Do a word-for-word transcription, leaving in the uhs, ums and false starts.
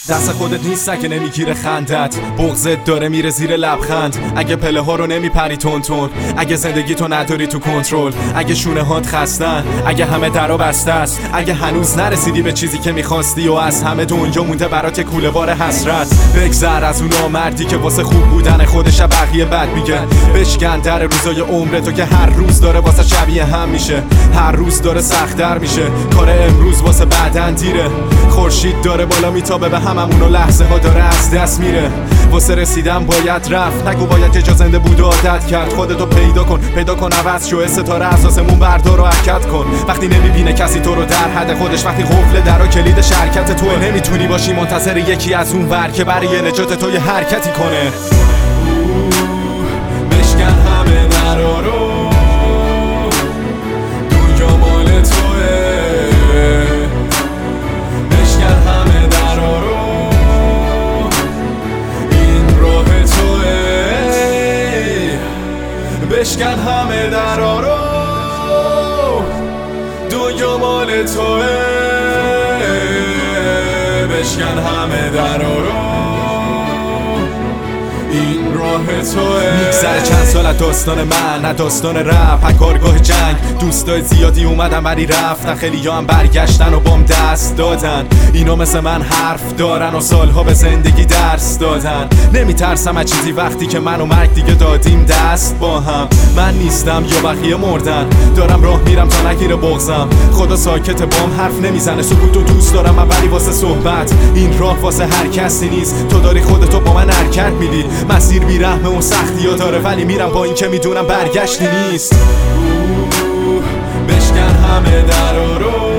دست خودت نیست اگه نمیگیره خندت، بغضت داره میره زیر لبخند. اگه پله ها رو نمیپری تون تون، اگه زندگی تو نداری تو کنترل، اگه شونه هات خستن، اگه همه درا بسته است، اگه هنوز نرسیدی به چیزی که میخواستی و از همه دنیا مونده برات یه کوله بار حسرت، بگذر از اون نامردی که واسه خوب بودن خودش بقیه بد میگه. بشکن در روزای عمرتو که هر روز داره واسه شبیه هم میشه، هر روز داره سخت‌تر میشه. کار امروز واسه بعدن دیره، خورشید داره بالا میتابه به هممون و لحظه ها داره از دست میره. واسه رسیدن باید رفت، نگو باید یه جا زنده بود و عادت کرد. خودتو پیدا کن، پیدا کن عوض شو، ستاره اساسمون بردار و حرکت کن. وقتی نمیبینه کسی تو رو در حد خودش، وقتی قفل در و کلید شرکت تو، نمیتونی باشی منتظر یکی از اون ور که برای نجات تو یه حرکتی کنه. بشکن همه درا رو، دنیا مال توه. بشکن همه درا رو، این راه توه. بشکن همه درا رو، دنیا مال توه. بشکن همه درا رو، این راه توه. میگذره چند سال از داستان من، نه داستان رپ، از کارگاه جنگ. دوستای زیادی اومدن ولی رفتن، خیلی ها هم برگشتن و بام دست دادن. اینا مثل من حرف دارن و سالها به زندگی درس دادن. نمیترسم از چیزی وقتی که من و مرگ دیگه دادیم دست با هم. من نیستم یا بقیه مردن، دارم راه میرم تا نگیره بغضم. خدا ساکت بام حرف نمیزنه، سکوتو دوست دارم من ولی واسه صحبت. این راه واسه هر کسی نیست، تو داری خودتو با من حرکت میدی. مسیر بیرحمه و سختی ها داره ولی میرم با این که میدونم برگشتی نیست. بشکن همه درا رو،